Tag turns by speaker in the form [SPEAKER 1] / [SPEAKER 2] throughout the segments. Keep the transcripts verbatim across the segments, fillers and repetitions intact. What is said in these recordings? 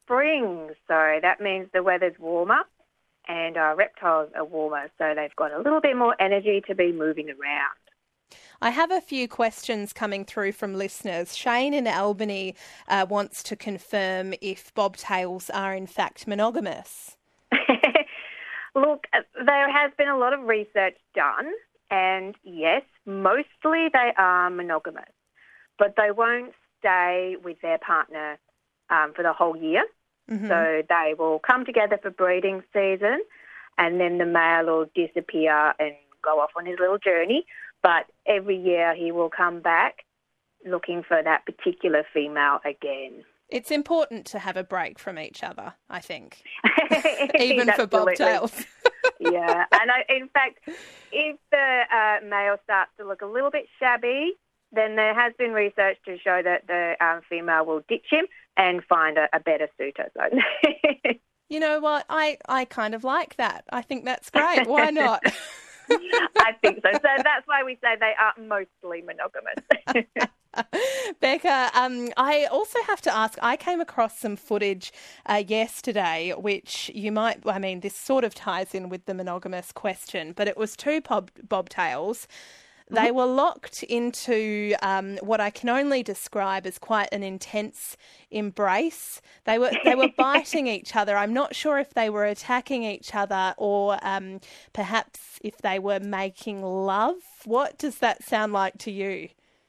[SPEAKER 1] spring, so that means the weather's warmer and our reptiles are warmer, so they've got a little bit more energy to be moving around.
[SPEAKER 2] I have a few questions coming through from listeners. Shane in Albany uh, wants to confirm if bobtails are in fact monogamous.
[SPEAKER 1] Look, there has been a lot of research done, and yes, mostly they are monogamous, but they won't stay with their partner um, for the whole year. Mm-hmm. So they will come together for breeding season, and then the male will disappear and go off on his little journey. But every year he will come back looking for that particular female again.
[SPEAKER 2] It's important to have a break from each other, I think, even for bobtails.
[SPEAKER 1] Yeah, and I, in fact, if the uh, male starts to look a little bit shabby, then there has been research to show that the um, female will ditch him and find a, a better suitor. So.
[SPEAKER 2] You know what? I, I kind of like that. I think that's great. Why not?
[SPEAKER 1] I think so. So that's why we say they are mostly monogamous.
[SPEAKER 2] Becca, um, I also have to ask, I came across some footage uh, yesterday, which you might, I mean, this sort of ties in with the monogamous question, but it was two bob, bobtails. They were locked into um, what I can only describe as quite an intense embrace. They were they were biting each other. I'm not sure if they were attacking each other or um, perhaps if they were making love. What does that sound like to you?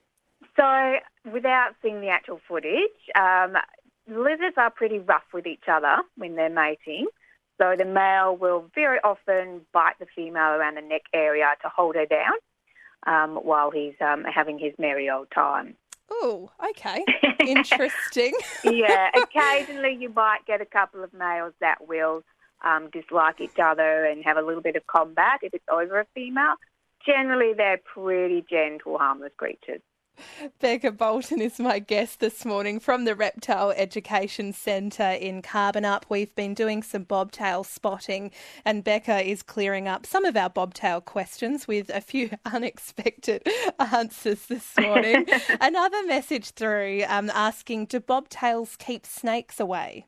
[SPEAKER 1] So, without seeing the actual footage, um, lizards are pretty rough with each other when they're mating. So the male will very often bite the female around the neck area to hold her down. Um, while he's um, having his merry old time.
[SPEAKER 2] Oh, okay. Interesting.
[SPEAKER 1] Yeah, occasionally you might get a couple of males that will um, dislike each other and have a little bit of combat if it's over a female. Generally, they're pretty gentle, harmless creatures.
[SPEAKER 2] Becca Bolton is my guest this morning from the Reptile Education Centre in Carbonup. We've been doing some bobtail spotting and Becca is clearing up some of our bobtail questions with a few unexpected answers this morning. Another message through um, asking, do bobtails keep snakes away?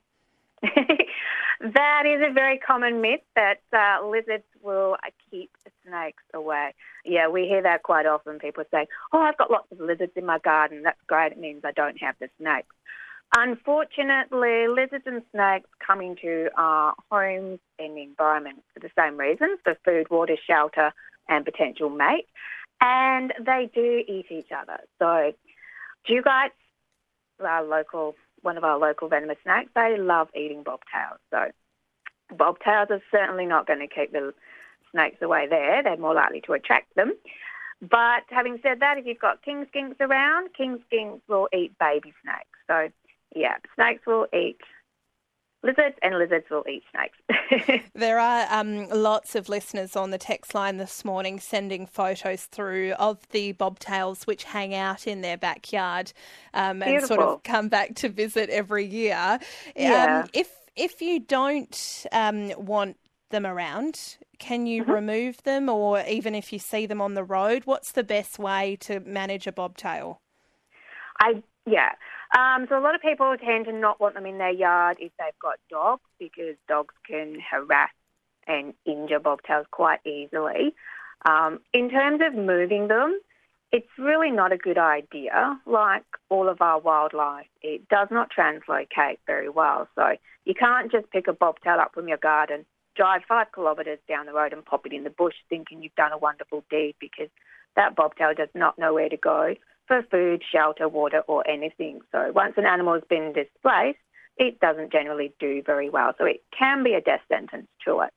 [SPEAKER 1] That is a very common myth that uh, lizards will uh, keep snakes away. Yeah, we hear that quite often. People say, oh, I've got lots of lizards in my garden. That's great. It means I don't have the snakes. Unfortunately, lizards and snakes come into our homes and environment for the same reasons, for food, water, shelter, and potential mate. And they do eat each other. So dugites, our local, one of our local venomous snakes, they love eating bobtails. So bobtails are certainly not going to keep the snakes away there. They're more likely to attract them. But having said that, if you've got king skinks around, king skinks will eat baby snakes. So, yeah, snakes will eat lizards and lizards will eat snakes.
[SPEAKER 2] There are um, lots of listeners on the text line this morning sending photos through of the bobtails which hang out in their backyard um, and sort of come back to visit every year.
[SPEAKER 1] Yeah.
[SPEAKER 2] Um, if, if you don't um, want them around, can you mm-hmm. remove them, or even if you see them on the road, what's the best way to manage a bobtail?
[SPEAKER 1] I yeah. Um, so a lot of people tend to not want them in their yard if they've got dogs, because dogs can harass and injure bobtails quite easily. Um, in terms of moving them, it's really not a good idea. Like all of our wildlife, it does not translocate very well. So you can't just pick a bobtail up from your garden, drive five kilometres down the road and pop it in the bush thinking you've done a wonderful deed, because that bobtail does not know where to go for food, shelter, water or anything. So once an animal has been displaced, it doesn't generally do very well. So it can be a death sentence to it.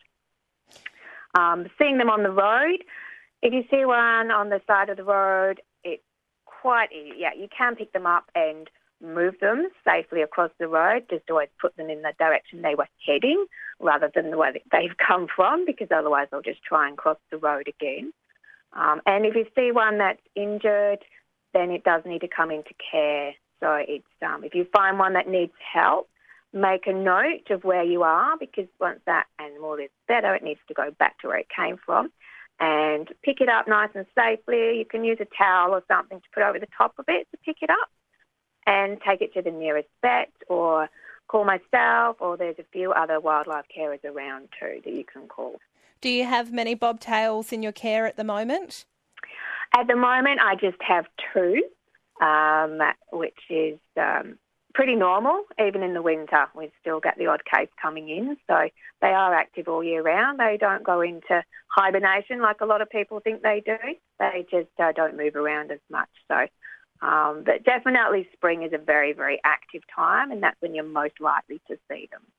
[SPEAKER 1] Um, seeing them on the road, if you see one on the side of the road, it's quite easy. Yeah, you can pick them up and move them safely across the road. Just always put them in the direction they were heading rather than the way that they've come from, because otherwise they'll just try and cross the road again. Um, and if you see one that's injured, then it does need to come into care. So it's um, if you find one that needs help, make a note of where you are, because once that animal is better, it needs to go back to where it came from, and pick it up nice and safely. You can use a towel or something to put over the top of it to pick it up and take it to the nearest vet, or call myself, or there's a few other wildlife carers around too that you can call.
[SPEAKER 2] Do you have many bobtails in your care at the moment?
[SPEAKER 1] At the moment, I just have two, um, which is um, pretty normal. Even in the winter, we still get the odd case coming in. So they are active all year round. They don't go into hibernation like a lot of people think they do. They just uh, don't move around as much. So, um, but definitely spring is a very, very active time, and that's when you're most likely to see them.